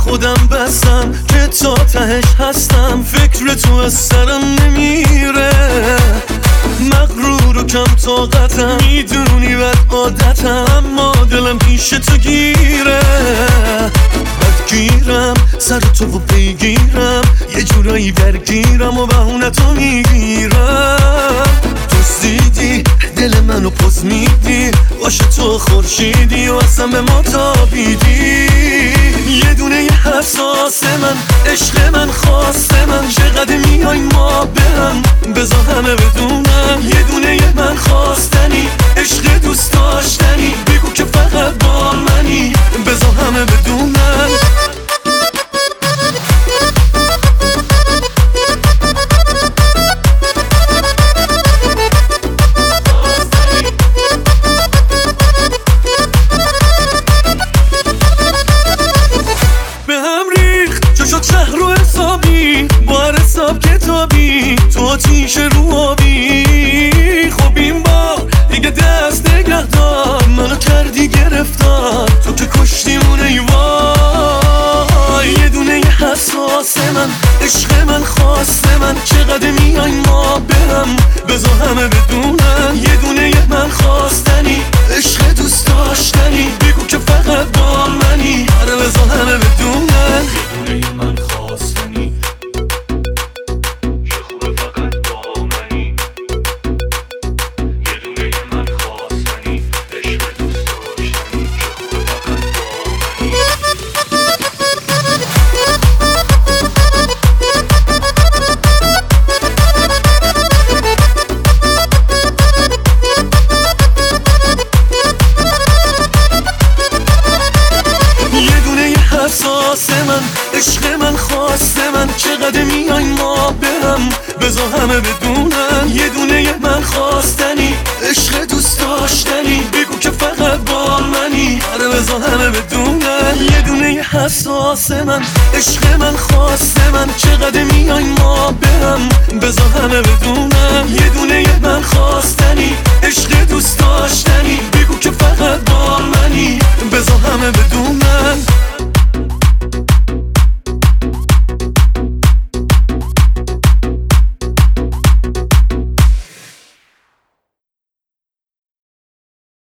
خودم بستم که تا تهش هستم، فکر تو از سرم نمیره. مغرور و کم طاقتم، میدونی بد عادتم، اما دلم پیش تو گیره. بدگیرم سر تو و پیگیرم، یه جورایی درگیرم و بهونه تو میگیرم. دزدیدی دل منو پز میدی، باشه تو خورشیدی و اصلا به ما تابیدی. یه دونه یه حساس من، عشق من، خواست من، چقدر میای ما برم بذار همه بدونم. یه دونه یه من خواستنی، عشق دوست داشتنی، بگو که فقط با منی بذار همه بدونم. شهر رو حسابی با هر حساب کتابی، تو آتیش رو آبی. خب این بار دیگه دست نگه دار، منو کردی گرفتار، تو که کشتیمون ای وای. یه دونه یه حساس من، عشق من، خواست من، چقدر میای ما برم بذار همه بدونن. یه دونه یه من خواستنی، عشق دوست داشتنی، بگو که فقط با منی، آره بذار همه بدونن. یه دونه یه من خواستنی، چه خوبه فقط با منی. یه دونه یه من خواستنی، عشق دوست داشتنی، چه خوبه فقط با منی. حساس من، عشق من، خواست من، چقدر میای ما برم بذار همه بدونن. یه دونه یه من خواستنی، عشق دوست داشتنی، بگو که فقط با منی، آره بذار همه بدونن. یه دونه یه حساس من، عشق من، خواست من، چقدر میای ما برم بذار همه بدونن. یه دونه یه من خواستنی، عشق دوست داشتنی، بگو که فقط با منی بذار همه بدونن.